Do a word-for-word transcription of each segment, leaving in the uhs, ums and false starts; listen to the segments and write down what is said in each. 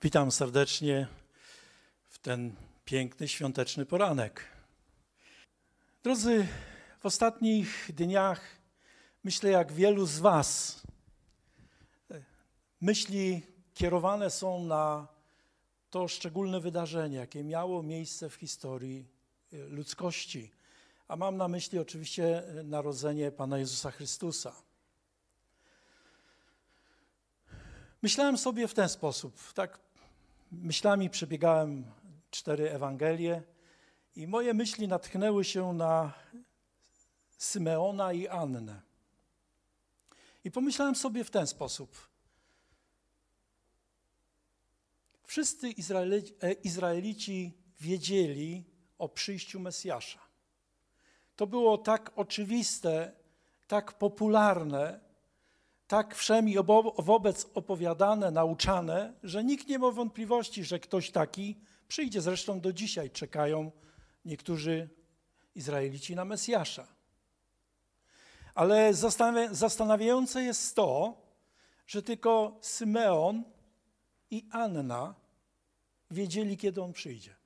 Witam serdecznie w ten piękny, świąteczny poranek. Drodzy, w ostatnich dniach myślę, jak wielu z was, myśli kierowane są na to szczególne wydarzenie, jakie miało miejsce w historii ludzkości. A mam na myśli oczywiście narodzenie Pana Jezusa Chrystusa. Myślałem sobie w ten sposób, tak myślami przebiegałem cztery Ewangelie i moje myśli natchnęły się na Symeona i Annę. I pomyślałem sobie w ten sposób. Wszyscy Izraelici, Izraelici wiedzieli o przyjściu Mesjasza. To było tak oczywiste, tak popularne, tak wszem i wobec opowiadane, nauczane, że nikt nie ma wątpliwości, że ktoś taki przyjdzie. Zresztą do dzisiaj czekają niektórzy Izraelici na Mesjasza. Ale zastanawiające jest to, że tylko Symeon i Anna wiedzieli, kiedy on przyjdzie.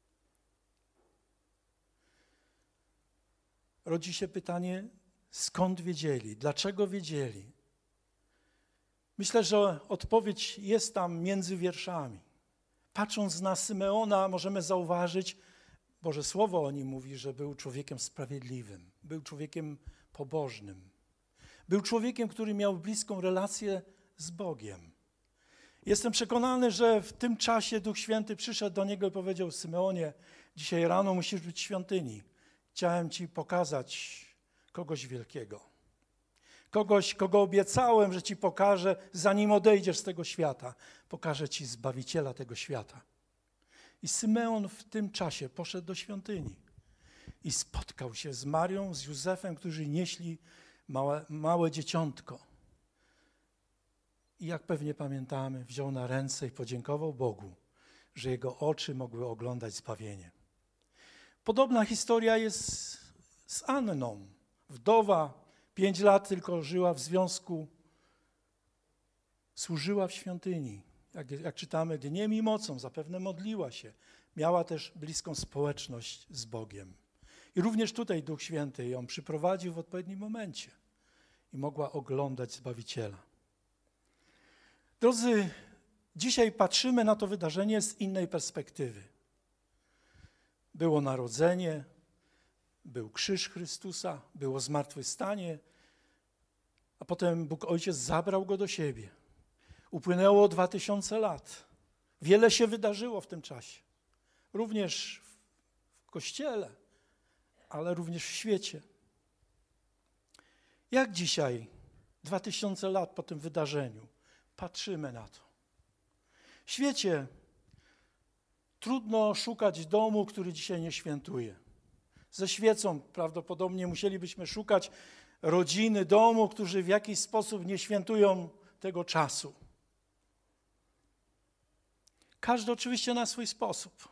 Rodzi się pytanie, skąd wiedzieli, dlaczego wiedzieli? Myślę, że odpowiedź jest tam między wierszami. Patrząc na Symeona, możemy zauważyć, Boże Słowo o nim mówi, że był człowiekiem sprawiedliwym, był człowiekiem pobożnym, był człowiekiem, który miał bliską relację z Bogiem. Jestem przekonany, że w tym czasie Duch Święty przyszedł do niego i powiedział: Symeonie, dzisiaj rano musisz być w świątyni. Chciałem ci pokazać kogoś wielkiego. Kogoś, kogo obiecałem, że ci pokażę, zanim odejdziesz z tego świata. Pokażę ci Zbawiciela tego świata. I Symeon w tym czasie poszedł do świątyni i spotkał się z Marią, z Józefem, którzy nieśli małe, małe dzieciątko. I jak pewnie pamiętamy, wziął na ręce i podziękował Bogu, że jego oczy mogły oglądać zbawienie. Podobna historia jest z Anną. Wdowa, pięć lat tylko żyła w związku, służyła w świątyni. Jak, jak czytamy, dniem i nocą zapewne modliła się. Miała też bliską społeczność z Bogiem. I również tutaj Duch Święty ją przyprowadził w odpowiednim momencie i mogła oglądać Zbawiciela. Drodzy, dzisiaj patrzymy na to wydarzenie z innej perspektywy. Było narodzenie, był krzyż Chrystusa, było zmartwychwstanie, a potem Bóg Ojciec zabrał go do siebie. Upłynęło dwa tysiące lat. Wiele się wydarzyło w tym czasie. Również w Kościele, ale również w świecie. Jak dzisiaj, dwa tysiące lat po tym wydarzeniu, patrzymy na to? W świecie trudno szukać domu, który dzisiaj nie świętuje. Ze świecą prawdopodobnie musielibyśmy szukać rodziny, domu, którzy w jakiś sposób nie świętują tego czasu. Każdy oczywiście na swój sposób.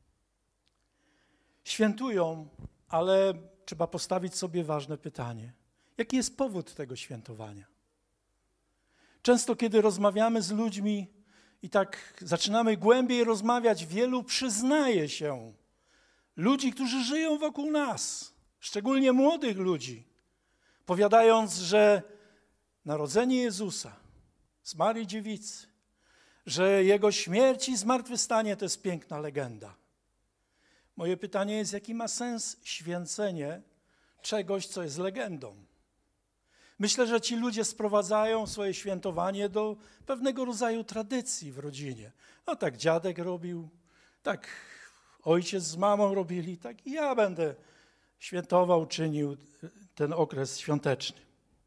Świętują, ale trzeba postawić sobie ważne pytanie. Jaki jest powód tego świętowania? Często, kiedy rozmawiamy z ludźmi i tak zaczynamy głębiej rozmawiać, wielu przyznaje się, ludzi, którzy żyją wokół nas, szczególnie młodych ludzi, powiadając, że narodzenie Jezusa z Marii Dziewicy, że Jego śmierć i zmartwychwstanie to jest piękna legenda. Moje pytanie jest, jaki ma sens święcenie czegoś, co jest legendą? Myślę, że ci ludzie sprowadzają swoje świętowanie do pewnego rodzaju tradycji w rodzinie. No tak dziadek robił, tak ojciec z mamą robili, tak i ja będę świętował, czynił ten okres świąteczny.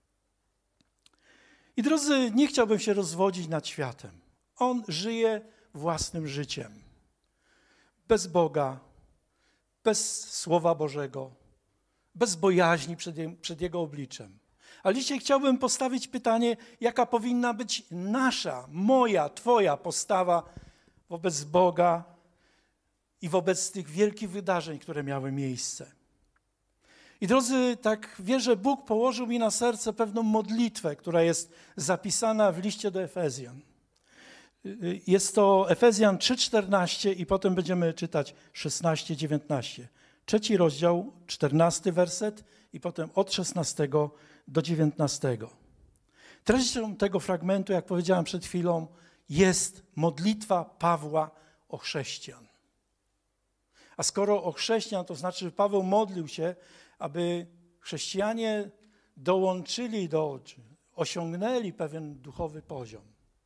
I drodzy, nie chciałbym się rozwodzić nad światem. On żyje własnym życiem. Bez Boga, bez Słowa Bożego, bez bojaźni przed, przed Jego obliczem. Ale dzisiaj chciałbym postawić pytanie, jaka powinna być nasza, moja, Twoja postawa wobec Boga i wobec tych wielkich wydarzeń, które miały miejsce. I drodzy, tak wierzę, Bóg położył mi na serce pewną modlitwę, która jest zapisana w liście do Efezjan. Jest to Efezjan trzy, czternaście i potem będziemy czytać szesnaście, dziewiętnaście. Trzeci rozdział, czternasty werset i potem od szesnastego do dziewiętnastego. Treścią tego fragmentu, jak powiedziałem przed chwilą, jest modlitwa Pawła o chrześcijan. A skoro o chrześcijan, to znaczy, że Paweł modlił się, aby chrześcijanie dołączyli do, czy osiągnęli pewien duchowy poziom.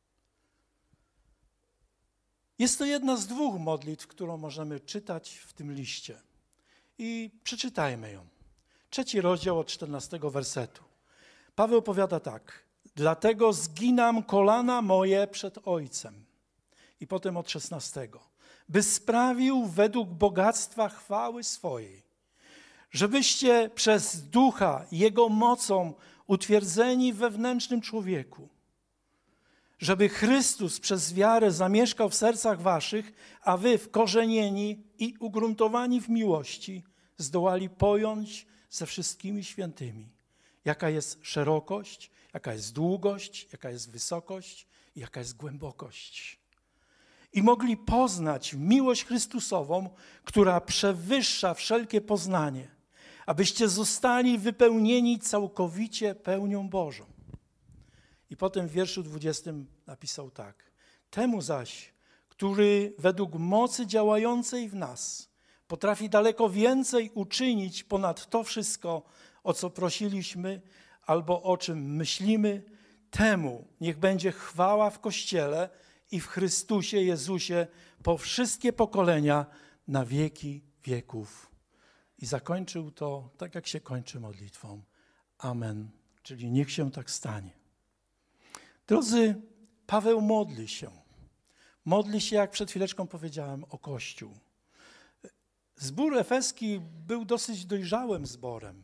Jest to jedna z dwóch modlitw, którą możemy czytać w tym liście. I przeczytajmy ją. Trzeci rozdział od czternastego wersetu. Paweł powiada tak. Dlatego zginam kolana moje przed Ojcem. I potem od szesnastego. By sprawił według bogactwa chwały swojej, żebyście przez Ducha Jego mocą utwierdzeni w wewnętrznym człowieku, żeby Chrystus przez wiarę zamieszkał w sercach waszych, a wy wkorzenieni i ugruntowani w miłości zdołali pojąć ze wszystkimi świętymi, jaka jest szerokość, jaka jest długość, jaka jest wysokość i jaka jest głębokość. I mogli poznać miłość Chrystusową, która przewyższa wszelkie poznanie, abyście zostali wypełnieni całkowicie pełnią Bożą. I potem w wierszu dwudziestym napisał tak. Temu zaś, który według mocy działającej w nas potrafi daleko więcej uczynić ponad to wszystko, o co prosiliśmy albo o czym myślimy, temu niech będzie chwała w Kościele i w Chrystusie Jezusie po wszystkie pokolenia na wieki wieków. I zakończył to tak, jak się kończy modlitwą. Amen. Czyli niech się tak stanie. Drodzy, Paweł modli się. Modli się, jak przed chwileczką powiedziałem, o Kościół. Zbór efeski był dosyć dojrzałym zborem.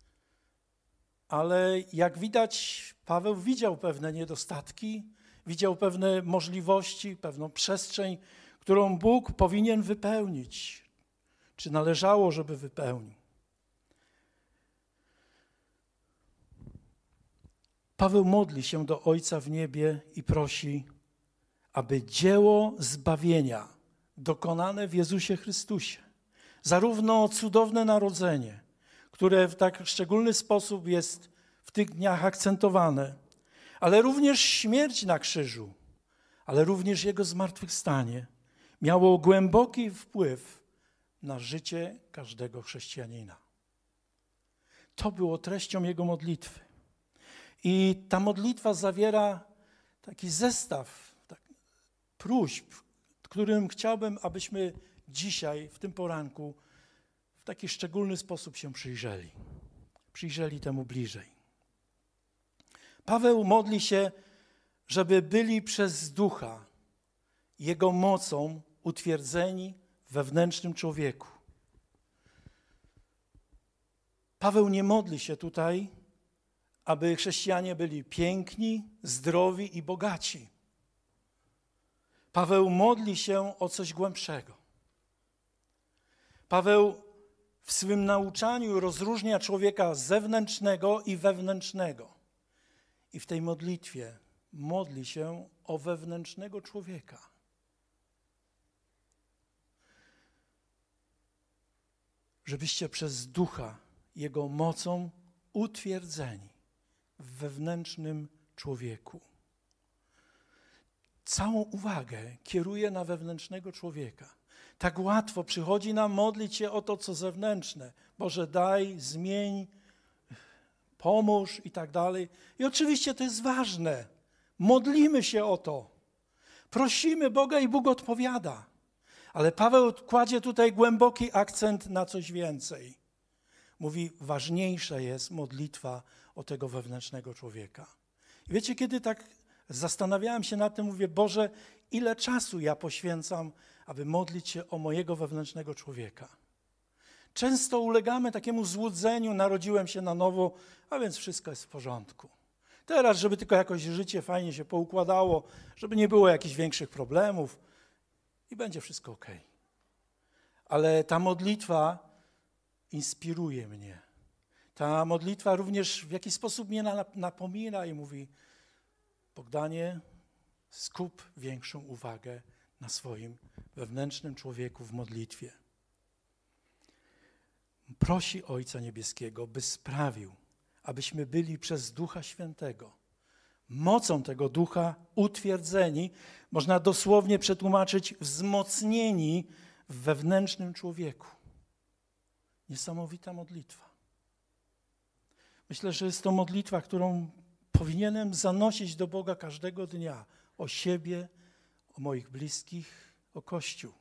Ale jak widać, Paweł widział pewne niedostatki, widział pewne możliwości, pewną przestrzeń, którą Bóg powinien wypełnić, czy należało, żeby wypełnił. Paweł modli się do Ojca w niebie i prosi, aby dzieło zbawienia dokonane w Jezusie Chrystusie, zarówno cudowne narodzenie, które w tak szczególny sposób jest w tych dniach akcentowane, ale również śmierć na krzyżu, ale również Jego zmartwychwstanie miało głęboki wpływ na życie każdego chrześcijanina. To było treścią jego modlitwy. I ta modlitwa zawiera taki zestaw tak, próśb, którym chciałbym, abyśmy dzisiaj, w tym poranku, w taki szczególny sposób się przyjrzeli. Przyjrzeli temu bliżej. Paweł modli się, żeby byli przez Ducha, Jego mocą utwierdzeni w wewnętrznym człowieku. Paweł nie modli się tutaj, aby chrześcijanie byli piękni, zdrowi i bogaci. Paweł modli się o coś głębszego. Paweł w swym nauczaniu rozróżnia człowieka zewnętrznego i wewnętrznego. I w tej modlitwie modli się o wewnętrznego człowieka. Żebyście przez Ducha Jego mocą utwierdzeni w wewnętrznym człowieku. Całą uwagę kieruje na wewnętrznego człowieka. Tak łatwo przychodzi nam modlić się o to, co zewnętrzne. Boże, daj, zmień, pomóż i tak dalej. I oczywiście to jest ważne. Modlimy się o to. Prosimy Boga i Bóg odpowiada. Ale Paweł kładzie tutaj głęboki akcent na coś więcej. Mówi, ważniejsza jest modlitwa o tego wewnętrznego człowieka. I wiecie, kiedy tak zastanawiałem się nad tym, mówię, Boże, ile czasu ja poświęcam, aby modlić się o mojego wewnętrznego człowieka. Często ulegamy takiemu złudzeniu, narodziłem się na nowo, a więc wszystko jest w porządku. Teraz, żeby tylko jakoś życie fajnie się poukładało, żeby nie było jakichś większych problemów i będzie wszystko okej. Ale ta modlitwa inspiruje mnie. Ta modlitwa również w jakiś sposób mnie napomina i mówi, Bogdanie, skup większą uwagę na swoim wewnętrznym człowieku w modlitwie. Prosi Ojca Niebieskiego, by sprawił, abyśmy byli przez Ducha Świętego, mocą tego Ducha utwierdzeni, można dosłownie przetłumaczyć wzmocnieni w wewnętrznym człowieku. Niesamowita modlitwa. Myślę, że jest to modlitwa, którą powinienem zanosić do Boga każdego dnia. O siebie, o moich bliskich, o Kościół.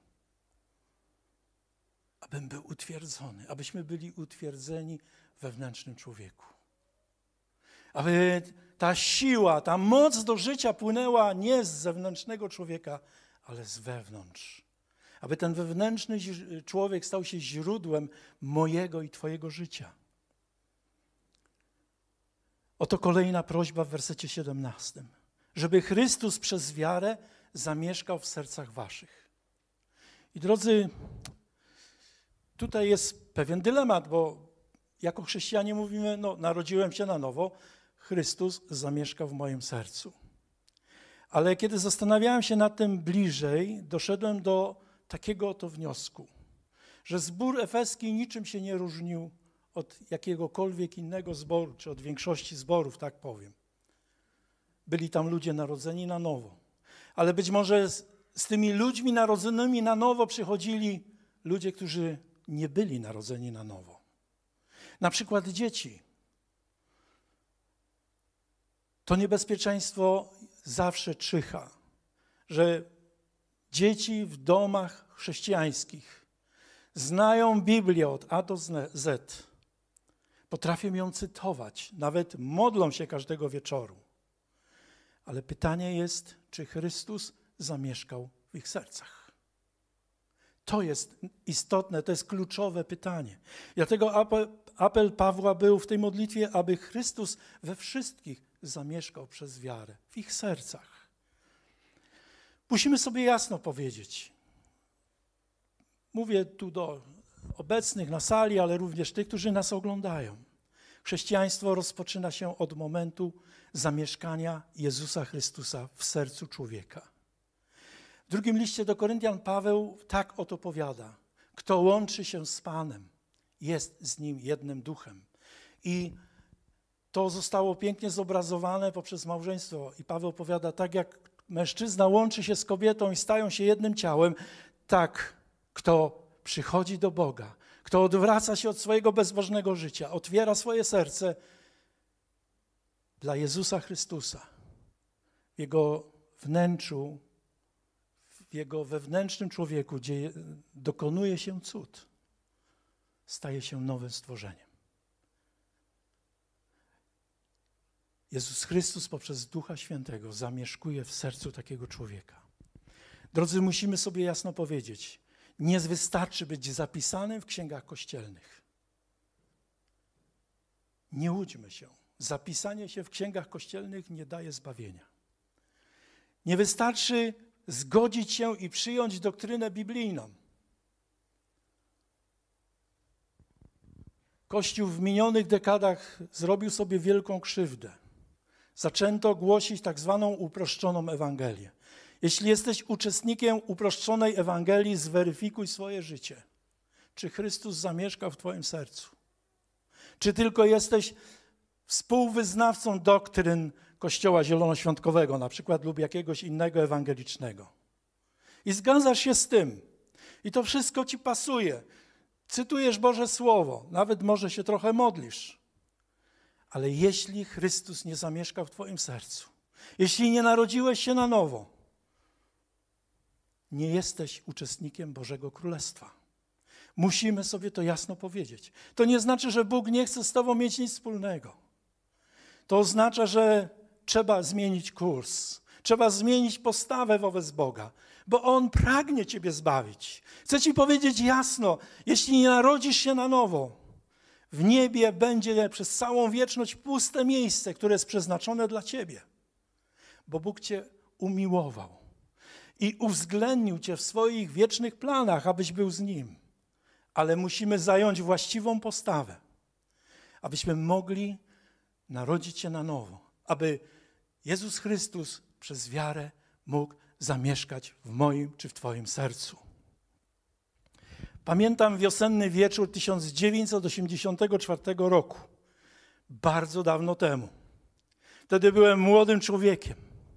Abym był utwierdzony, abyśmy byli utwierdzeni w wewnętrznym człowieku. Aby ta siła, ta moc do życia płynęła nie z zewnętrznego człowieka, ale z wewnątrz. Aby ten wewnętrzny człowiek stał się źródłem mojego i Twojego życia. Oto kolejna prośba w wersecie siedemnastym. Żeby Chrystus przez wiarę zamieszkał w sercach waszych. I drodzy, tutaj jest pewien dylemat, bo jako chrześcijanie mówimy, no narodziłem się na nowo, Chrystus zamieszkał w moim sercu. Ale kiedy zastanawiałem się nad tym bliżej, doszedłem do takiego oto wniosku, że zbór efeski niczym się nie różnił od jakiegokolwiek innego zboru, czy od większości zborów, tak powiem. Byli tam ludzie narodzeni na nowo. Ale być może z, z tymi ludźmi narodzonymi na nowo przychodzili ludzie, którzy nie byli narodzeni na nowo. Na przykład dzieci. To niebezpieczeństwo zawsze czyha, że dzieci w domach chrześcijańskich znają Biblię od A do Z, potrafią ją cytować, nawet modlą się każdego wieczoru. Ale pytanie jest, czy Chrystus zamieszkał w ich sercach? To jest istotne, to jest kluczowe pytanie. Dlatego apel, apel Pawła był w tej modlitwie, aby Chrystus we wszystkich zamieszkał przez wiarę, w ich sercach. Musimy sobie jasno powiedzieć, mówię tu do obecnych na sali, ale również tych, którzy nas oglądają. Chrześcijaństwo rozpoczyna się od momentu zamieszkania Jezusa Chrystusa w sercu człowieka. W drugim liście do Koryntian Paweł tak oto powiada. Kto łączy się z Panem, jest z Nim jednym duchem. I to zostało pięknie zobrazowane poprzez małżeństwo. I Paweł powiada, tak jak mężczyzna łączy się z kobietą i stają się jednym ciałem, tak kto przychodzi do Boga, kto odwraca się od swojego bezbożnego życia, otwiera swoje serce dla Jezusa Chrystusa, w Jego wnętrzu, w Jego wewnętrznym człowieku, gdzie dokonuje się cud, staje się nowym stworzeniem. Jezus Chrystus poprzez Ducha Świętego zamieszkuje w sercu takiego człowieka. Drodzy, musimy sobie jasno powiedzieć, nie wystarczy być zapisanym w księgach kościelnych. Nie łudźmy się. Zapisanie się w księgach kościelnych nie daje zbawienia. Nie wystarczy zgodzić się i przyjąć doktrynę biblijną. Kościół w minionych dekadach zrobił sobie wielką krzywdę. Zaczęto głosić tak zwaną uproszczoną Ewangelię. Jeśli jesteś uczestnikiem uproszczonej Ewangelii, zweryfikuj swoje życie. Czy Chrystus zamieszkał w twoim sercu? Czy tylko jesteś współwyznawcą doktryn Kościoła Zielonoświątkowego, na przykład, lub jakiegoś innego ewangelicznego? I zgadzasz się z tym. I to wszystko ci pasuje. Cytujesz Boże Słowo, nawet może się trochę modlisz. Ale jeśli Chrystus nie zamieszkał w twoim sercu, jeśli nie narodziłeś się na nowo, nie jesteś uczestnikiem Bożego Królestwa. Musimy sobie to jasno powiedzieć. To nie znaczy, że Bóg nie chce z tobą mieć nic wspólnego. To oznacza, że trzeba zmienić kurs. Trzeba zmienić postawę wobec Boga, bo On pragnie ciebie zbawić. Chcę ci powiedzieć jasno, jeśli nie narodzisz się na nowo, w niebie będzie przez całą wieczność puste miejsce, które jest przeznaczone dla ciebie. Bo Bóg cię umiłował i uwzględnił cię w swoich wiecznych planach, abyś był z Nim. Ale musimy zająć właściwą postawę, abyśmy mogli narodzić się na nowo, aby Jezus Chrystus przez wiarę mógł zamieszkać w moim czy w Twoim sercu. Pamiętam wiosenny wieczór tysiąc dziewięćset osiemdziesiątego czwartego roku, bardzo dawno temu. Wtedy byłem młodym człowiekiem.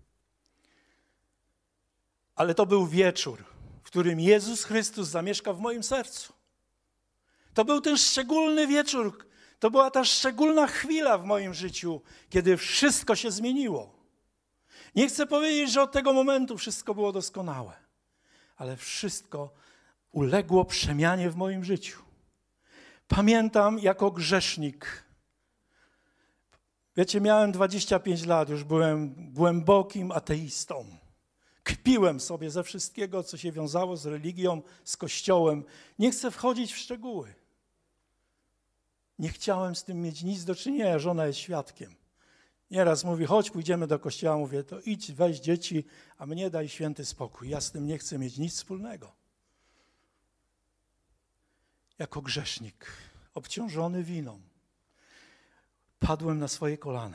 Ale to był wieczór, w którym Jezus Chrystus zamieszkał w moim sercu. To był ten szczególny wieczór, to była ta szczególna chwila w moim życiu, kiedy wszystko się zmieniło. Nie chcę powiedzieć, że od tego momentu wszystko było doskonałe, ale wszystko uległo przemianie w moim życiu. Pamiętam jako grzesznik. Wiecie, miałem dwadzieścia pięć lat, już byłem głębokim ateistą. Kpiłem sobie ze wszystkiego, co się wiązało z religią, z Kościołem. Nie chcę wchodzić w szczegóły. Nie chciałem z tym mieć nic do czynienia, żona jest świadkiem. Nieraz mówi, chodź, pójdziemy do kościoła. Mówię, to idź, weź dzieci, a mnie daj święty spokój. Ja z tym nie chcę mieć nic wspólnego. Jako grzesznik, obciążony winą, padłem na swoje kolana.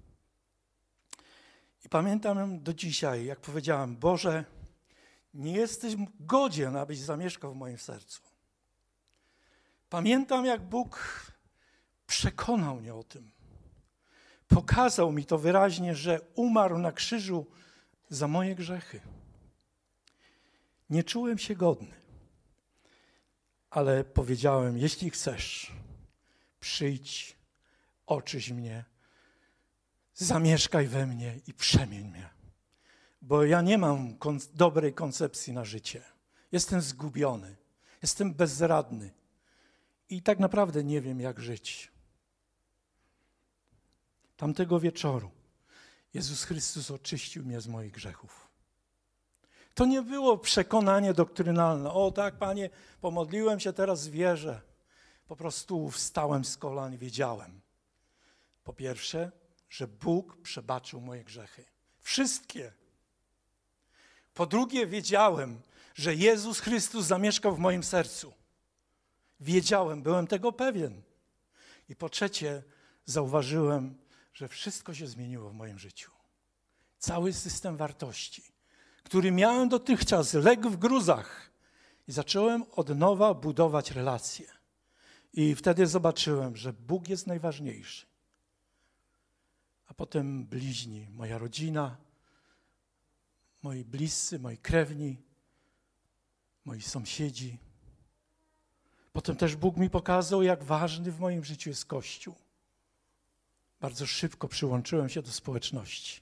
I pamiętam do dzisiaj, jak powiedziałem, Boże, nie jesteś godzien, abyś zamieszkał w moim sercu. Pamiętam, jak Bóg przekonał mnie o tym. Pokazał mi to wyraźnie, że umarł na krzyżu za moje grzechy. Nie czułem się godny, ale powiedziałem, jeśli chcesz, przyjdź, oczyś mnie, zamieszkaj we mnie i przemień mnie. Bo ja nie mam kon- dobrej koncepcji na życie. Jestem zgubiony, jestem bezradny i tak naprawdę nie wiem, jak żyć. Tamtego wieczoru Jezus Chrystus oczyścił mnie z moich grzechów. To nie było przekonanie doktrynalne. O tak, Panie, pomodliłem się, teraz wierzę. Po prostu wstałem z kolan i wiedziałem. Po pierwsze, że Bóg przebaczył moje grzechy. Wszystkie. Po drugie, wiedziałem, że Jezus Chrystus zamieszkał w moim sercu. Wiedziałem, byłem tego pewien. I po trzecie, zauważyłem, że wszystko się zmieniło w moim życiu. Cały system wartości, który miałem dotychczas, legł w gruzach. I zacząłem od nowa budować relacje. I wtedy zobaczyłem, że Bóg jest najważniejszy. A potem bliźni, moja rodzina, moi bliscy, moi krewni, moi sąsiedzi. Potem też Bóg mi pokazał, jak ważny w moim życiu jest Kościół. Bardzo szybko przyłączyłem się do społeczności.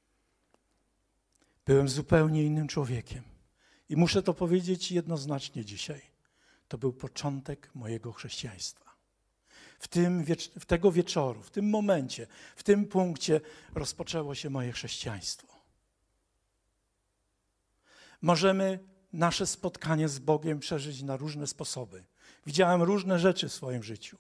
Byłem zupełnie innym człowiekiem. I muszę to powiedzieć jednoznacznie dzisiaj. To był początek mojego chrześcijaństwa. W tym wiecz- w tego wieczoru, w tym momencie, w tym punkcie rozpoczęło się moje chrześcijaństwo. Możemy nasze spotkanie z Bogiem przeżyć na różne sposoby. Widziałem różne rzeczy w swoim życiu.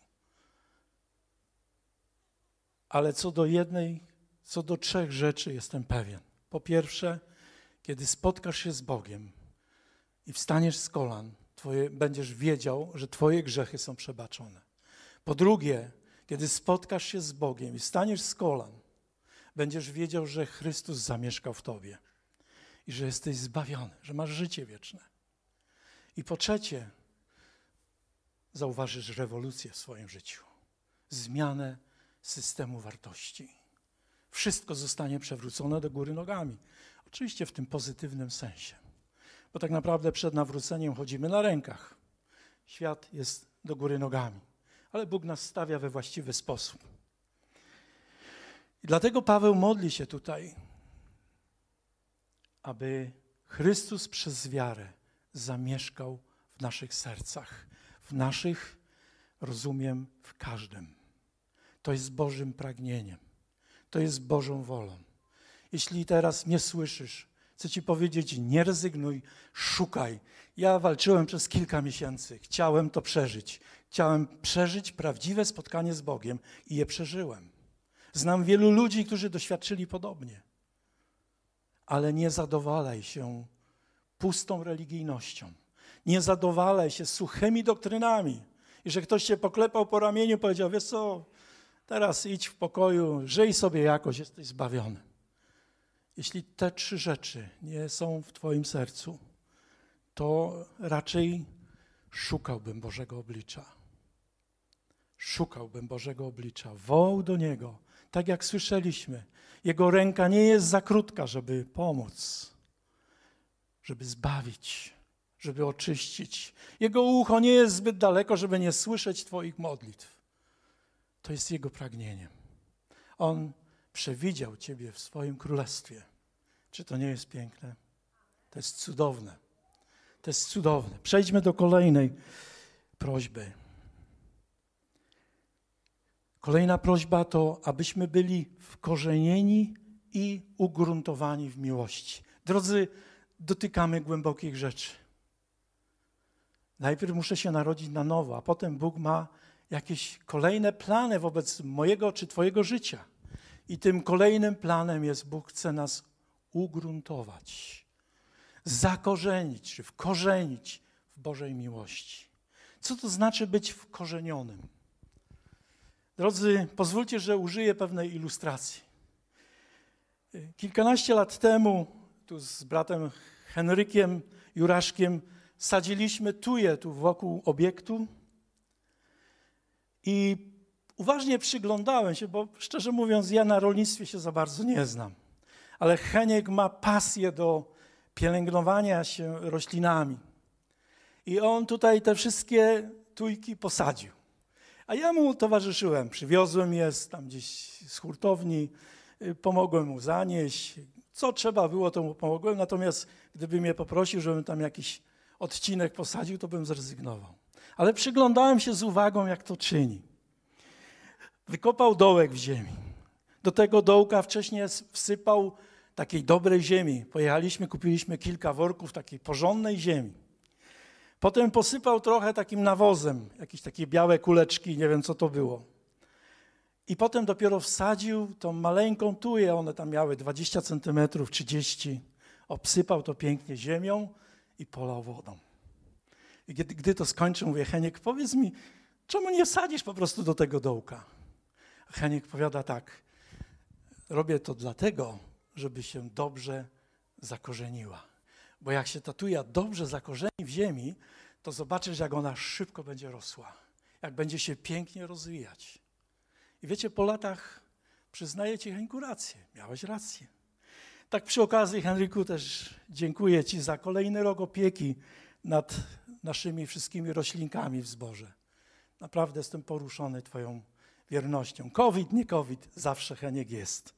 Ale co do jednej, co do trzech rzeczy jestem pewien. Po pierwsze, kiedy spotkasz się z Bogiem i wstaniesz z kolan, twoje, będziesz wiedział, że twoje grzechy są przebaczone. Po drugie, kiedy spotkasz się z Bogiem i wstaniesz z kolan, będziesz wiedział, że Chrystus zamieszkał w tobie i że jesteś zbawiony, że masz życie wieczne. I po trzecie, zauważysz rewolucję w swoim życiu, zmianę systemu wartości. Wszystko zostanie przewrócone do góry nogami. Oczywiście w tym pozytywnym sensie. Bo tak naprawdę przed nawróceniem chodzimy na rękach. Świat jest do góry nogami. Ale Bóg nas stawia we właściwy sposób. I dlatego Paweł modli się tutaj, aby Chrystus przez wiarę zamieszkał w naszych sercach. W naszych, rozumiem, w każdym. To jest Bożym pragnieniem. To jest Bożą wolą. Jeśli teraz mnie słyszysz, chcę ci powiedzieć, nie rezygnuj, szukaj. Ja walczyłem przez kilka miesięcy. Chciałem to przeżyć. Chciałem przeżyć prawdziwe spotkanie z Bogiem i je przeżyłem. Znam wielu ludzi, którzy doświadczyli podobnie. Ale nie zadowalaj się pustą religijnością. Nie zadowalaj się suchymi doktrynami. I że ktoś cię poklepał po ramieniu i powiedział, wiesz co, teraz idź w pokoju, żyj sobie jakoś, jesteś zbawiony. Jeśli te trzy rzeczy nie są w twoim sercu, to raczej szukałbym Bożego oblicza. Szukałbym Bożego oblicza, wołał do Niego, tak jak słyszeliśmy. Jego ręka nie jest za krótka, żeby pomóc, żeby zbawić, żeby oczyścić. Jego ucho nie jest zbyt daleko, żeby nie słyszeć twoich modlitw. To jest Jego pragnieniem. On przewidział ciebie w swoim królestwie. Czy to nie jest piękne? To jest cudowne. To jest cudowne. Przejdźmy do kolejnej prośby. Kolejna prośba to, abyśmy byli wkorzenieni i ugruntowani w miłości. Drodzy, dotykamy głębokich rzeczy. Najpierw muszę się narodzić na nowo, a potem Bóg ma jakieś kolejne plany wobec mojego czy twojego życia. I tym kolejnym planem jest, Bóg chce nas ugruntować, zakorzenić, czy wkorzenić w Bożej miłości. Co to znaczy być wkorzenionym? Drodzy, pozwólcie, że użyję pewnej ilustracji. Kilkanaście lat temu tu z bratem Henrykiem Juraszkiem sadziliśmy tuje tu wokół obiektu i uważnie przyglądałem się, bo szczerze mówiąc ja na rolnictwie się za bardzo nie znam, ale Heniek ma pasję do pielęgnowania się roślinami i on tutaj te wszystkie tujki posadził. A ja mu towarzyszyłem, przywiozłem je tam gdzieś z hurtowni, pomogłem mu zanieść, co trzeba było, to mu pomogłem, natomiast gdyby mnie poprosił, żebym tam jakiś odcinek posadził, to bym zrezygnował. Ale przyglądałem się z uwagą, jak to czyni. Wykopał dołek w ziemi. Do tego dołka wcześniej wsypał takiej dobrej ziemi. Pojechaliśmy, kupiliśmy kilka worków takiej porządnej ziemi. Potem posypał trochę takim nawozem, jakieś takie białe kuleczki, nie wiem co to było. I potem dopiero wsadził tą maleńką tuję, one tam miały dwadzieścia centymetrów, trzydzieści. Obsypał to pięknie ziemią i polał wodą. I gdy, gdy to skończył, mówię, Heniek, powiedz mi, czemu nie wsadzisz po prostu do tego dołka? A Heniek powiada tak, robię to dlatego, żeby się dobrze zakorzeniła. Bo jak się ta tuja dobrze zakorzeni w ziemi, to zobaczysz, jak ona szybko będzie rosła, jak będzie się pięknie rozwijać. I wiecie, po latach przyznaję ci, Henku, rację, miałeś rację. Tak przy okazji, Henryku, też dziękuję ci za kolejny rok opieki nad naszymi wszystkimi roślinkami w zborze. Naprawdę jestem poruszony twoją wiernością. COVID, nie COVID, zawsze Heniek jest.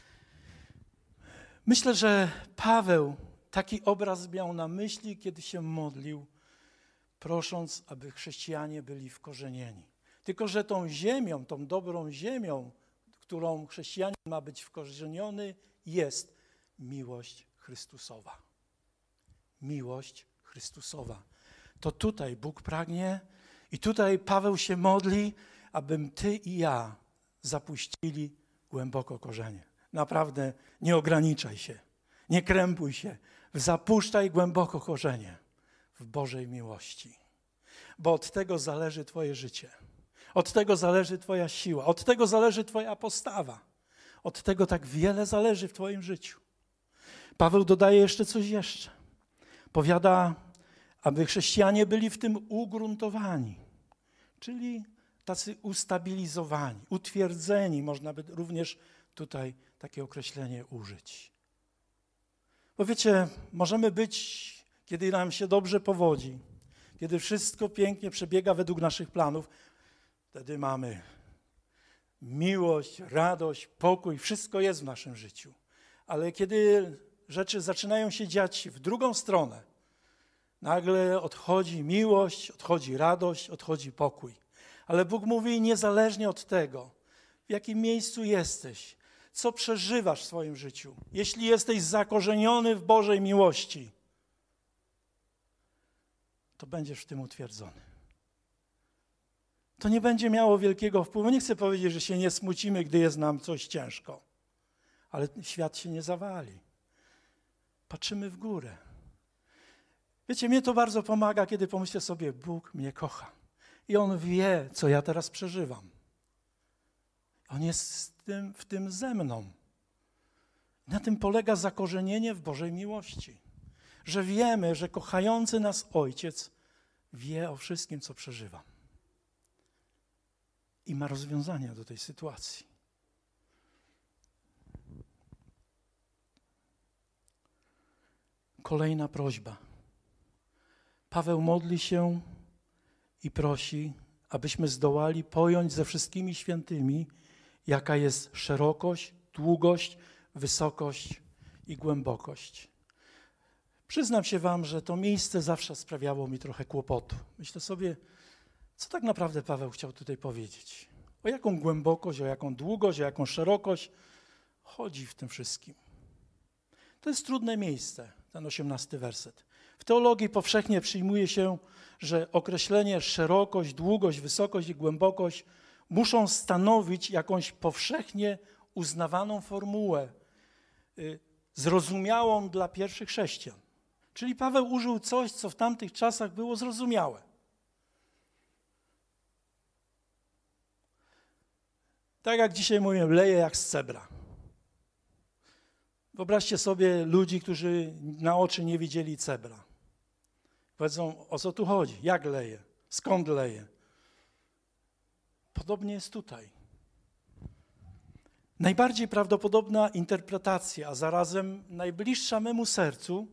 Myślę, że Paweł taki obraz miał na myśli, kiedy się modlił, prosząc, aby chrześcijanie byli wkorzenieni. Tylko że tą ziemią, tą dobrą ziemią, którą chrześcijanin ma być wkorzeniony, jest miłość Chrystusowa. Miłość Chrystusowa. To tutaj Bóg pragnie i tutaj Paweł się modli, abym ty i ja zapuścili głęboko korzenie. Naprawdę nie ograniczaj się, nie krępuj się, zapuszczaj głęboko korzenie w Bożej miłości. Bo od tego zależy twoje życie, od tego zależy twoja siła, od tego zależy twoja postawa, od tego tak wiele zależy w twoim życiu. Paweł dodaje jeszcze coś jeszcze. Powiada, aby chrześcijanie byli w tym ugruntowani, czyli tacy ustabilizowani, utwierdzeni, można by również tutaj takie określenie użyć. Bo wiecie, możemy być, kiedy nam się dobrze powodzi, kiedy wszystko pięknie przebiega według naszych planów, wtedy mamy miłość, radość, pokój, wszystko jest w naszym życiu. Ale kiedy rzeczy zaczynają się dziać w drugą stronę, nagle odchodzi miłość, odchodzi radość, odchodzi pokój. Ale Bóg mówi niezależnie od tego, w jakim miejscu jesteś, co przeżywasz w swoim życiu, jeśli jesteś zakorzeniony w Bożej miłości, to będziesz w tym utwierdzony. To nie będzie miało wielkiego wpływu. Nie chcę powiedzieć, że się nie smucimy, gdy jest nam coś ciężko, ale świat się nie zawali. Patrzymy w górę. Wiecie, mnie to bardzo pomaga, kiedy pomyślę sobie, Bóg mnie kocha i On wie, co ja teraz przeżywam. On jest w tym, w tym ze mną. Na tym polega zakorzenienie w Bożej miłości. Że wiemy, że kochający nas Ojciec wie o wszystkim, co przeżywam. I ma rozwiązania do tej sytuacji. Kolejna prośba. Paweł modli się i prosi, abyśmy zdołali pojąć ze wszystkimi świętymi, jaka jest szerokość, długość, wysokość i głębokość. Przyznam się wam, że to miejsce zawsze sprawiało mi trochę kłopotu. Myślę sobie, co tak naprawdę Paweł chciał tutaj powiedzieć? O jaką głębokość, o jaką długość, o jaką szerokość chodzi w tym wszystkim? To jest trudne miejsce, ten osiemnasty werset. W teologii powszechnie przyjmuje się, że określenie szerokość, długość, wysokość i głębokość muszą stanowić jakąś powszechnie uznawaną formułę, zrozumiałą dla pierwszych chrześcijan. Czyli Paweł użył coś, co w tamtych czasach było zrozumiałe. Tak jak dzisiaj mówię, leje jak z cebra. Wyobraźcie sobie ludzi, którzy na oczy nie widzieli cebra. Powiedzą, o co tu chodzi, jak leje, skąd leje. Podobnie jest tutaj. Najbardziej prawdopodobna interpretacja, a zarazem najbliższa memu sercu,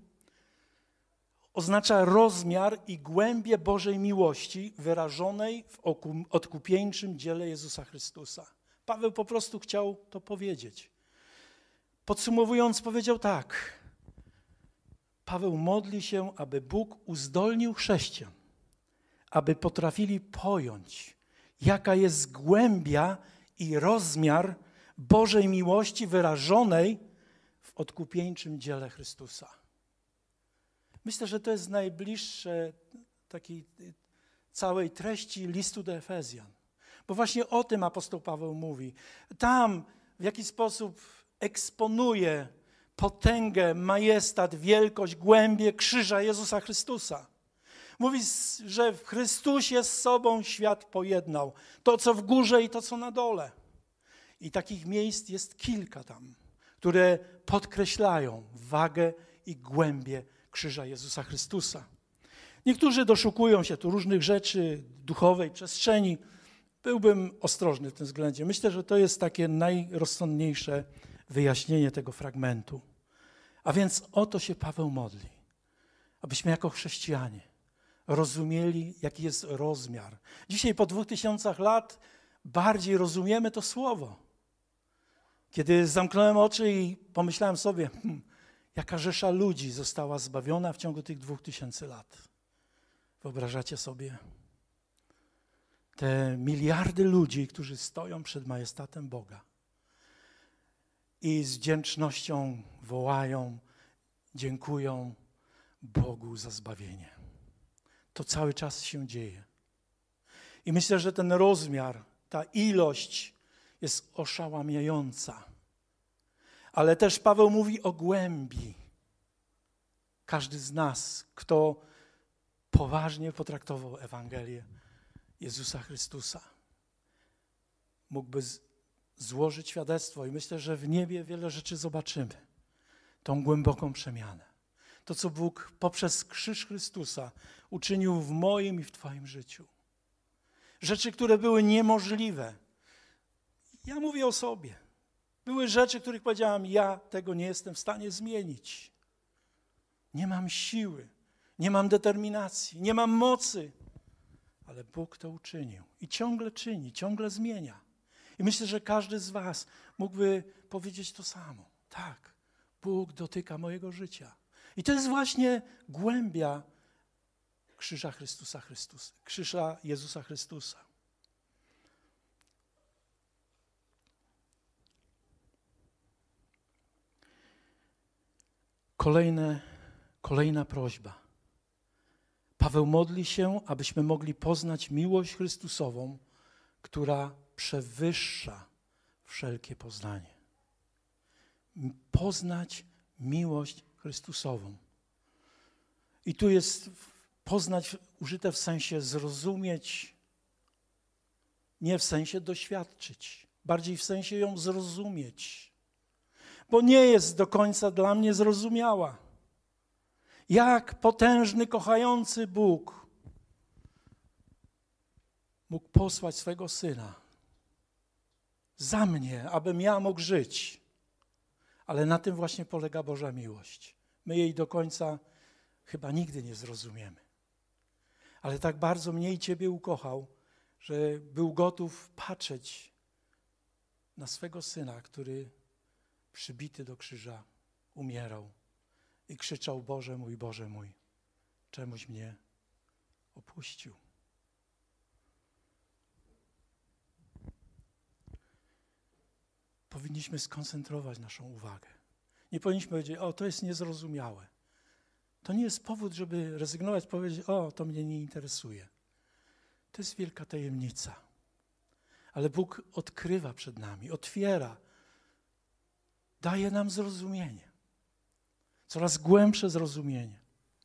oznacza rozmiar i głębię Bożej miłości wyrażonej w odkupieńczym dziele Jezusa Chrystusa. Paweł po prostu chciał to powiedzieć. Podsumowując, powiedział tak. Paweł modli się, aby Bóg uzdolnił chrześcijan, aby potrafili pojąć, jaka jest głębia i rozmiar Bożej miłości wyrażonej w odkupieńczym dziele Chrystusa. Myślę, że to jest najbliższe takiej całej treści listu do Efezjan. Bo właśnie o tym apostoł Paweł mówi. Tam w jaki sposób eksponuje potęgę, majestat, wielkość, głębię krzyża Jezusa Chrystusa. Mówi, że w Chrystusie z sobą świat pojednał. To, co w górze i to, co na dole. I takich miejsc jest kilka tam, które podkreślają wagę i głębię krzyża Jezusa Chrystusa. Niektórzy doszukują się tu różnych rzeczy duchowej przestrzeni. Byłbym ostrożny w tym względzie. Myślę, że to jest takie najrozsądniejsze wyjaśnienie tego fragmentu. A więc o to się Paweł modli, abyśmy jako chrześcijanie rozumieli, jaki jest rozmiar. Dzisiaj po dwóch tysiącach lat bardziej rozumiemy to słowo. Kiedy zamknąłem oczy i pomyślałem sobie, hmm, jaka rzesza ludzi została zbawiona w ciągu tych dwóch tysięcy lat. Wyobrażacie sobie? Te miliardy ludzi, którzy stoją przed majestatem Boga i z wdzięcznością wołają, dziękują Bogu za zbawienie. To cały czas się dzieje. I myślę, że ten rozmiar, ta ilość jest oszałamiająca. Ale też Paweł mówi o głębi. Każdy z nas, kto poważnie potraktował Ewangelię Jezusa Chrystusa, mógłby z- złożyć świadectwo i myślę, że w niebie wiele rzeczy zobaczymy. Tą głęboką przemianę. To, co Bóg poprzez krzyż Chrystusa uczynił w moim i w twoim życiu. Rzeczy, które były niemożliwe. Ja mówię o sobie. Były rzeczy, których powiedziałam, ja tego nie jestem w stanie zmienić. Nie mam siły, nie mam determinacji, nie mam mocy. Ale Bóg to uczynił i ciągle czyni, ciągle zmienia. I myślę, że każdy z was mógłby powiedzieć to samo. Tak, Bóg dotyka mojego życia. I to jest właśnie głębia krzyża Chrystusa Chrystusa, krzyża Jezusa Chrystusa. Kolejne, kolejna prośba. Paweł modli się, abyśmy mogli poznać miłość Chrystusową, która przewyższa wszelkie poznanie. Poznać miłość Chrystusową. I tu jest poznać użyte w sensie zrozumieć, nie w sensie doświadczyć, bardziej w sensie ją zrozumieć. bo nie jest do końca dla mnie zrozumiała. Jak potężny, kochający Bóg mógł posłać swego Syna za mnie, abym ja mógł żyć. Ale na tym właśnie polega Boża miłość. My jej do końca chyba nigdy nie zrozumiemy. Ale tak bardzo mnie i Ciebie ukochał, że był gotów patrzeć na swego Syna, który przybity do krzyża umierał i krzyczał: Boże mój, Boże mój, czemuś mnie opuścił. Powinniśmy skoncentrować naszą uwagę. Nie powinniśmy powiedzieć: o, to jest niezrozumiałe. To nie jest powód, żeby rezygnować, powiedzieć: o, to mnie nie interesuje. To jest wielka tajemnica. Ale Bóg odkrywa przed nami, otwiera, daje nam zrozumienie. Coraz głębsze zrozumienie.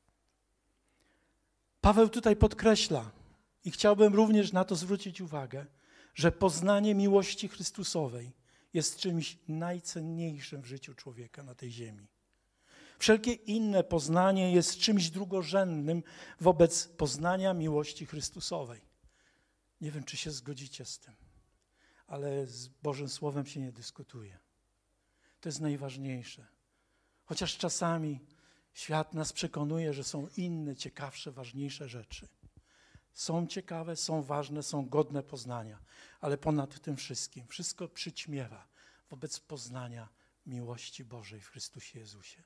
Paweł tutaj podkreśla, i chciałbym również na to zwrócić uwagę, że poznanie miłości Chrystusowej jest czymś najcenniejszym w życiu człowieka na tej ziemi. Wszelkie inne poznanie jest czymś drugorzędnym wobec poznania miłości Chrystusowej. Nie wiem, czy się zgodzicie z tym, ale z Bożym Słowem się nie dyskutuje. To jest najważniejsze. Chociaż czasami świat nas przekonuje, że są inne, ciekawsze, ważniejsze rzeczy. Są ciekawe, są ważne, są godne poznania, ale ponad tym wszystkim wszystko przyćmiewa wobec poznania miłości Bożej w Chrystusie Jezusie.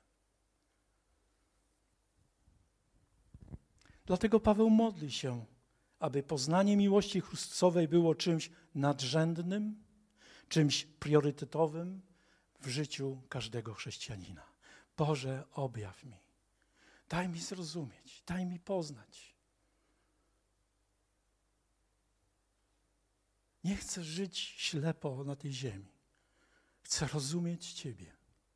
Dlatego Paweł modli się, aby poznanie miłości Chrystusowej było czymś nadrzędnym, czymś priorytetowym w życiu każdego chrześcijanina. Boże, objaw mi, daj mi zrozumieć, daj mi poznać. Nie chcę żyć ślepo na tej ziemi. Chcę rozumieć Ciebie.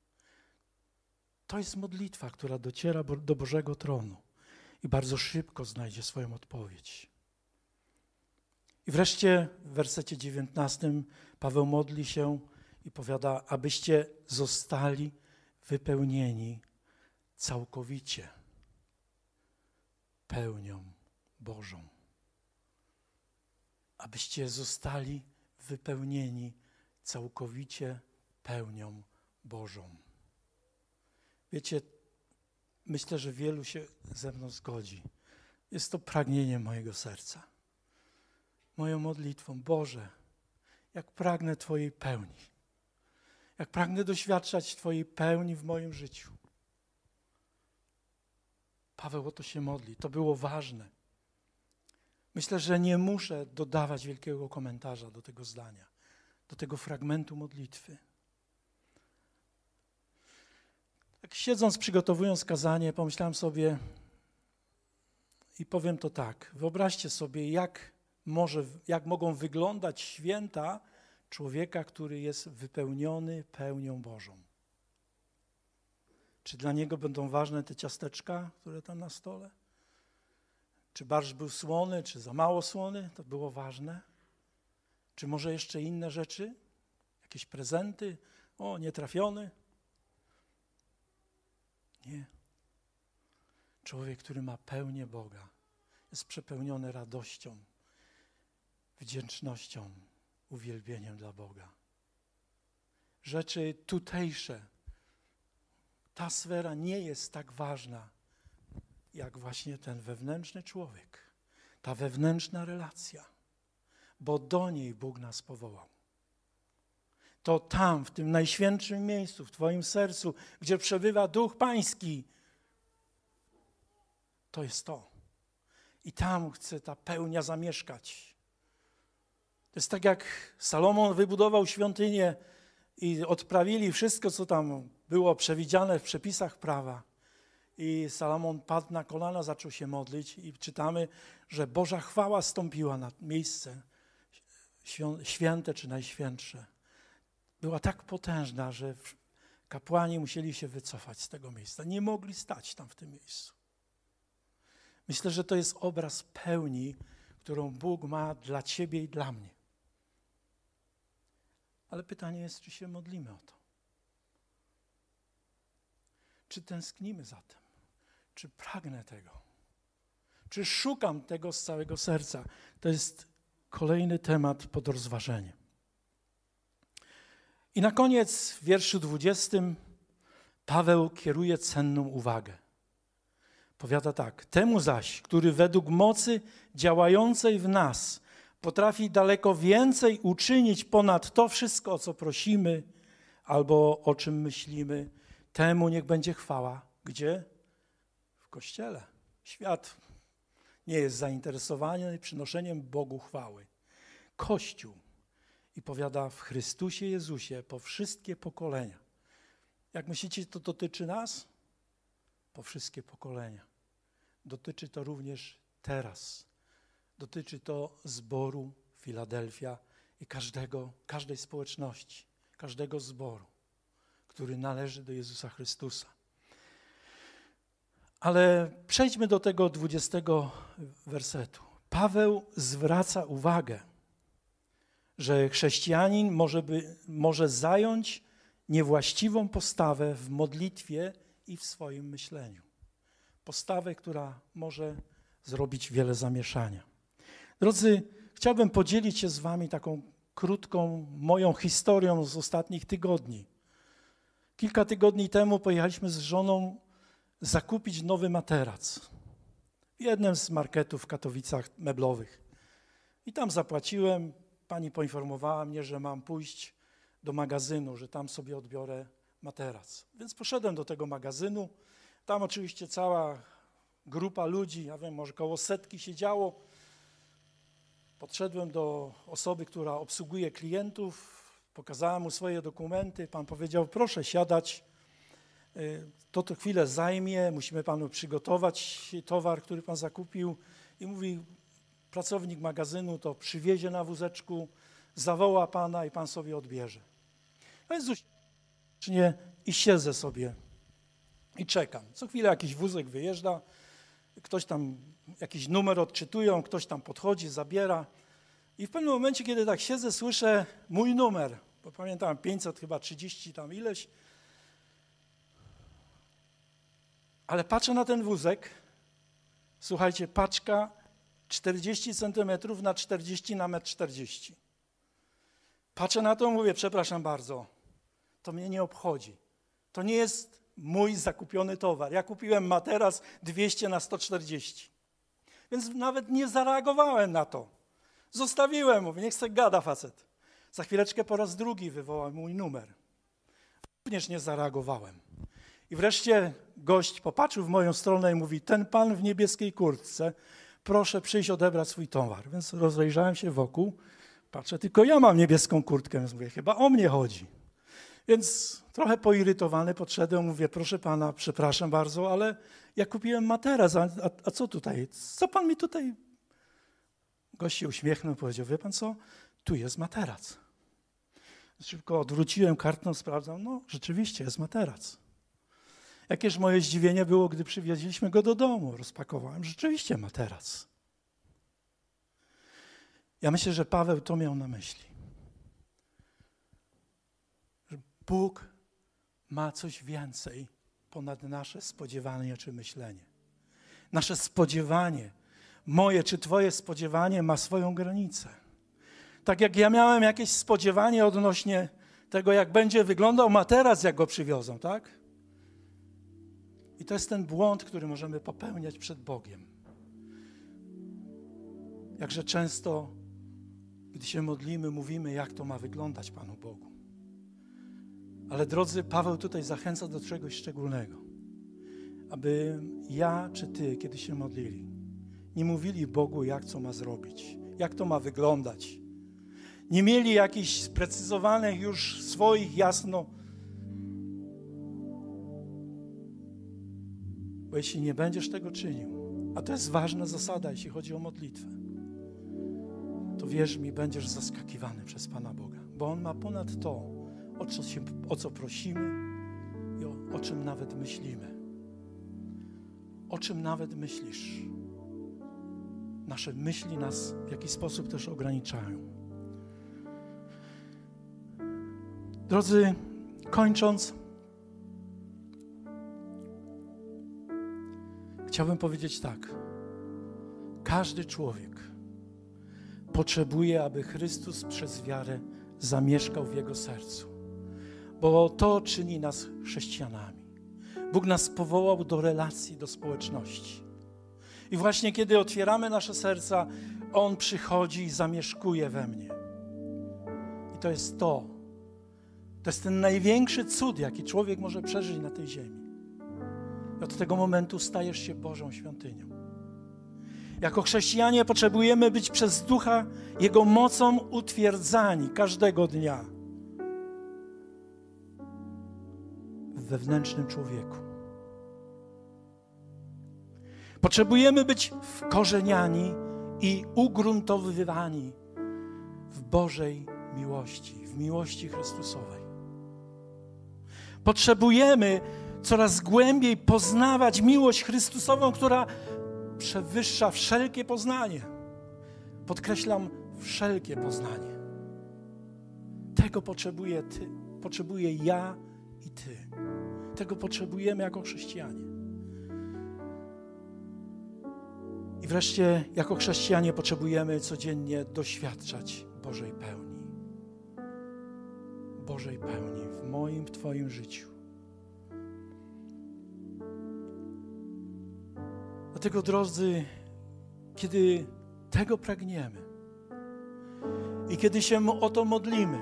To jest modlitwa, która dociera do Bożego tronu i bardzo szybko znajdzie swoją odpowiedź. I wreszcie w wersecie dziewiętnastym Paweł modli się i powiada: abyście zostali wypełnieni całkowicie pełnią Bożą. Abyście zostali wypełnieni całkowicie pełnią Bożą. Wiecie, myślę, że wielu się ze mną zgodzi. Jest to pragnienie mojego serca. Moją modlitwą: Boże, jak pragnę Twojej pełni. Jak pragnę doświadczać Twojej pełni w moim życiu. Paweł o to się modli. To było ważne. Myślę, że nie muszę dodawać wielkiego komentarza do tego zdania, do tego fragmentu modlitwy. Tak siedząc, przygotowując kazanie, pomyślałem sobie i powiem to tak. Wyobraźcie sobie, jak, może, jak mogą wyglądać święta człowieka, który jest wypełniony pełnią Bożą. Czy dla niego będą ważne te ciasteczka, które tam na stole? Czy barszcz był słony, czy za mało słony? To było ważne. Czy może jeszcze inne rzeczy? Jakieś prezenty? O, nietrafiony? Nie. Człowiek, który ma pełnię Boga, jest przepełniony radością, wdzięcznością, uwielbieniem dla Boga. Rzeczy tutejsze, ta sfera nie jest tak ważna, jak właśnie ten wewnętrzny człowiek, ta wewnętrzna relacja, bo do niej Bóg nas powołał. To tam, w tym najświętszym miejscu, w Twoim sercu, gdzie przebywa Duch Pański, to jest to. I tam chce ta pełnia zamieszkać. To jest tak, jak Salomon wybudował świątynię i odprawili wszystko, co tam było przewidziane w przepisach prawa. I Salomon padł na kolana, zaczął się modlić i czytamy, że Boża chwała stąpiła na miejsce święte czy najświętsze. Była tak potężna, że kapłani musieli się wycofać z tego miejsca. Nie mogli stać tam w tym miejscu. Myślę, że to jest obraz pełni, którą Bóg ma dla Ciebie i dla mnie. Ale pytanie jest, czy się modlimy o to. Czy tęsknimy za tym? Czy pragnę tego? Czy szukam tego z całego serca? To jest kolejny temat pod rozważenie. I na koniec w wierszu dwudziestym Paweł kieruje cenną uwagę. Powiada tak: temu zaś, który według mocy działającej w nas potrafi daleko więcej uczynić ponad to wszystko, o co prosimy albo o czym myślimy, temu niech będzie chwała. Gdzie? W Kościele. Świat nie jest zainteresowany przynoszeniem Bogu chwały. Kościół. I powiada: w Chrystusie Jezusie po wszystkie pokolenia. Jak myślicie, to dotyczy nas? Po wszystkie pokolenia. Dotyczy to również teraz. Dotyczy to zboru Filadelfia i każdego, każdej społeczności, każdego zboru, który należy do Jezusa Chrystusa. Ale przejdźmy do tego dwudziestego wersetu. Paweł zwraca uwagę, że chrześcijanin może, by, może zająć niewłaściwą postawę w modlitwie i w swoim myśleniu. Postawę, która może zrobić wiele zamieszania. Drodzy, chciałbym podzielić się z wami taką krótką moją historią z ostatnich tygodni. Kilka tygodni temu pojechaliśmy z żoną zakupić nowy materac w jednym z marketów w Katowicach meblowych. I tam zapłaciłem, pani poinformowała mnie, że mam pójść do magazynu, że tam sobie odbiorę materac. Więc poszedłem do tego magazynu. Tam oczywiście cała grupa ludzi, ja wiem, może koło setki siedziało. Podszedłem do osoby, która obsługuje klientów, pokazałem mu swoje dokumenty. Pan powiedział: proszę siadać, to to chwilę zajmie, musimy panu przygotować towar, który pan zakupił. I mówi, pracownik magazynu to przywiezie na wózeczku, zawoła pana i pan sobie odbierze. No więc usiadłem i siedzę sobie i czekam. Co chwilę jakiś wózek wyjeżdża, ktoś tam jakiś numer odczytują, ktoś tam podchodzi, zabiera. I w pewnym momencie, kiedy tak siedzę, słyszę mój numer, bo pamiętam pięćset chyba trzydzieści tam ileś. Ale patrzę na ten wózek, słuchajcie, paczka czterdzieści centymetrów na czterdzieści na metr czterdzieści. Patrzę na to i mówię: przepraszam bardzo, to mnie nie obchodzi. To nie jest mój zakupiony towar. Ja kupiłem materac dwieście na sto czterdzieści. Więc nawet nie zareagowałem na to. Zostawiłem, mówię, niech se gada facet. Za chwileczkę po raz drugi wywołał mój numer. Również nie zareagowałem. I wreszcie gość popatrzył w moją stronę i mówi: ten pan w niebieskiej kurtce, proszę przyjść odebrać swój towar. Więc rozejrzałem się wokół, patrzę, tylko ja mam niebieską kurtkę, więc mówię, chyba o mnie chodzi. Więc trochę poirytowany podszedłem, mówię: proszę pana, przepraszam bardzo, ale ja kupiłem materac, a, a, a co tutaj? Co pan mi tutaj... Gość się uśmiechnął i powiedział: wie pan co, tu jest materac. Szybko odwróciłem kartą, sprawdzam, no rzeczywiście jest materac. Jakież moje zdziwienie było, gdy przywieźliśmy go do domu, rozpakowałem, rzeczywiście materac. Ja myślę, że Paweł to miał na myśli. Że Bóg ma coś więcej ponad nasze spodziewanie czy myślenie. Nasze spodziewanie, moje czy twoje spodziewanie ma swoją granicę. Tak jak ja miałem jakieś spodziewanie odnośnie tego, jak będzie wyglądał materac, jak go przywiozą, tak? I to jest ten błąd, który możemy popełniać przed Bogiem. Jakże często, gdy się modlimy, mówimy, jak to ma wyglądać Panu Bogu. Ale drodzy, Paweł tutaj zachęca do czegoś szczególnego. Aby ja czy ty, kiedy się modlili, nie mówili Bogu, jak co ma zrobić, jak to ma wyglądać. Nie mieli jakichś sprecyzowanych już swoich jasno. Bo jeśli nie będziesz tego czynił, a to jest ważna zasada, jeśli chodzi o modlitwę, to wierz mi, będziesz zaskakiwany przez Pana Boga, bo On ma ponad to, o co, się, o co prosimy i o, o czym nawet myślimy. O czym nawet myślisz. Nasze myśli nas w jakiś sposób też ograniczają. Drodzy, kończąc, Chciałbym powiedzieć tak. Każdy człowiek potrzebuje, aby Chrystus przez wiarę zamieszkał w jego sercu. Bo to czyni nas chrześcijanami. Bóg nas powołał do relacji, do społeczności. I właśnie kiedy otwieramy nasze serca, On przychodzi i zamieszkuje we mnie. I to jest to. To jest ten największy cud, jaki człowiek może przeżyć na tej ziemi. I od tego momentu stajesz się Bożą świątynią. Jako chrześcijanie potrzebujemy być przez Ducha Jego mocą utwierdzani każdego dnia w wewnętrznym człowieku. Potrzebujemy być wkorzeniani i ugruntowywani w Bożej miłości, w miłości Chrystusowej. Potrzebujemy coraz głębiej poznawać miłość Chrystusową, która przewyższa wszelkie poznanie. Podkreślam, wszelkie poznanie. Tego potrzebuję Ty, potrzebuję ja i Ty. Tego potrzebujemy jako chrześcijanie. I wreszcie, jako chrześcijanie potrzebujemy codziennie doświadczać Bożej pełni. Bożej pełni w moim, w Twoim życiu. Dlatego, drodzy, kiedy tego pragniemy i kiedy się o to modlimy,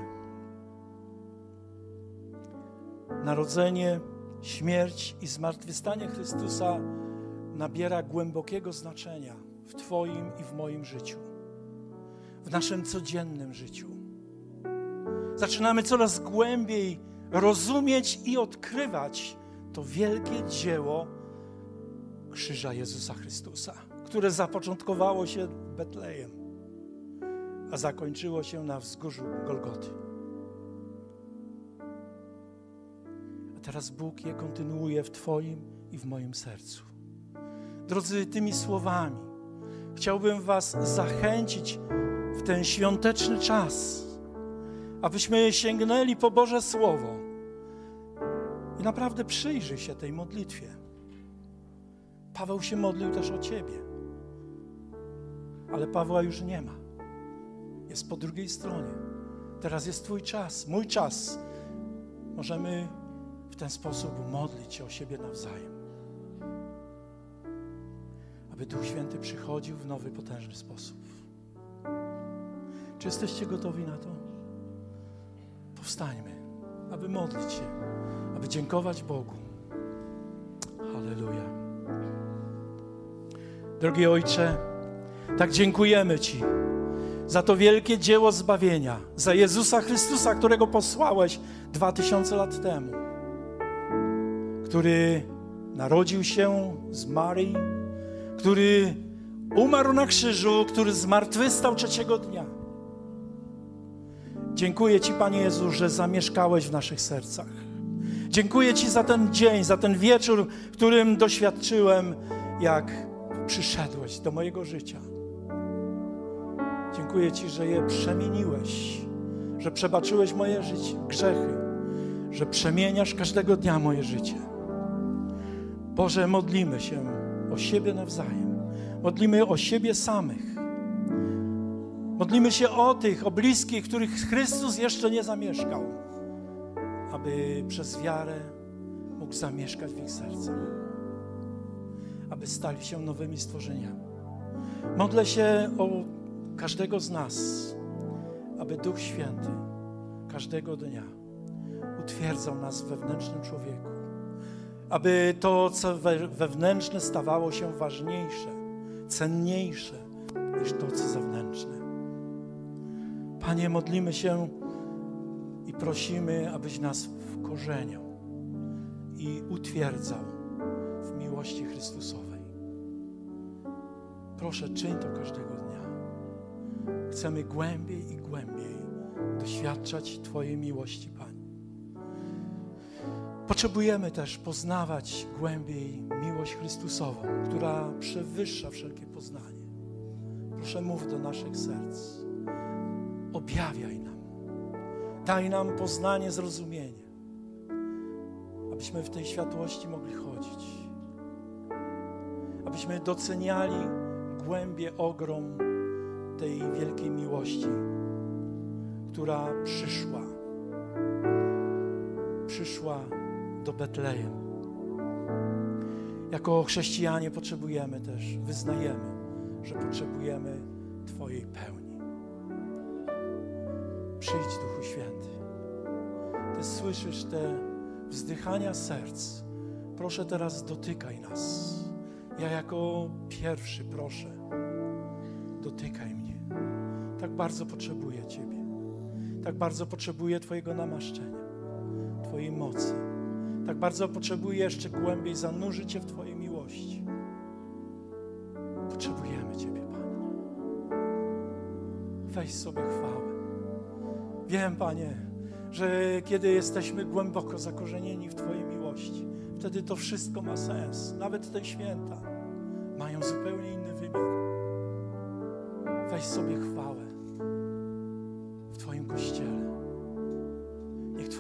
narodzenie, śmierć i zmartwychwstanie Chrystusa nabiera głębokiego znaczenia w Twoim i w moim życiu, w naszym codziennym życiu. Zaczynamy coraz głębiej rozumieć i odkrywać to wielkie dzieło krzyża Jezusa Chrystusa, które zapoczątkowało się w Betlejem, a zakończyło się na wzgórzu Golgoty. A teraz Bóg je kontynuuje w Twoim i w moim sercu. Drodzy, tymi słowami chciałbym Was zachęcić w ten świąteczny czas, abyśmy sięgnęli po Boże Słowo i naprawdę przyjrzyj się tej modlitwie. Paweł się modlił też o Ciebie, ale Pawła już nie ma. Jest po drugiej stronie. Teraz jest Twój czas, mój czas. Możemy w ten sposób modlić się o siebie nawzajem. Aby Duch Święty przychodził w nowy, potężny sposób. Czy jesteście gotowi na to? Powstańmy, aby modlić się, aby dziękować Bogu. Halleluja. Drogi Ojcze, tak dziękujemy Ci za to wielkie dzieło zbawienia, za Jezusa Chrystusa, którego posłałeś dwa tysiące lat temu, który narodził się z Maryi, który umarł na krzyżu, który zmartwychwstał trzeciego dnia. Dziękuję Ci, Panie Jezu, że zamieszkałeś w naszych sercach. Dziękuję Ci za ten dzień, za ten wieczór, w którym doświadczyłem, jak przyszedłeś do mojego życia. Dziękuję Ci, że je przemieniłeś, że przebaczyłeś moje życie, grzechy, że przemieniasz każdego dnia moje życie. Boże, modlimy się o siebie nawzajem. Modlimy o siebie samych. Modlimy się o tych, o bliskich, których Chrystus jeszcze nie zamieszkał, aby przez wiarę mógł zamieszkać w ich sercach, aby stali się nowymi stworzeniami. Modlę się o każdego z nas, aby Duch Święty każdego dnia utwierdzał nas w wewnętrznym człowieku, aby to, co wewnętrzne, stawało się ważniejsze, cenniejsze niż to, co zewnętrzne. Panie, modlimy się i prosimy, abyś nas wkorzeniał i utwierdzał w miłości Chrystusowej. Proszę, czyń to każdego dnia. Chcemy głębiej i głębiej doświadczać Twojej miłości, Panie. Potrzebujemy też poznawać głębiej miłość Chrystusową, która przewyższa wszelkie poznanie. Proszę, mów do naszych serc. Objawiaj nam. Daj nam poznanie, zrozumienie, abyśmy w tej światłości mogli chodzić. abyśmy doceniali głębię, ogrom tej wielkiej miłości, która przyszła, przyszła do Betlejem. Jako chrześcijanie potrzebujemy też, wyznajemy, że potrzebujemy Twojej pełni. Przyjdź, Duchu Święty. Ty słyszysz te wzdychania serc. Proszę teraz dotykaj nas. Ja jako pierwszy proszę, dotykaj mnie. Tak bardzo potrzebuję Ciebie. Tak bardzo potrzebuję Twojego namaszczenia, Twojej mocy. Tak bardzo potrzebuję jeszcze głębiej zanurzyć się w Twojej miłości. Potrzebujemy Ciebie, Panie. Weź sobie chwałę. Wiem, Panie, że kiedy jesteśmy głęboko zakorzenieni w Twojej miłości, wtedy to wszystko ma sens. Nawet te święta mają zupełnie inny wymiar. Weź sobie chwałę.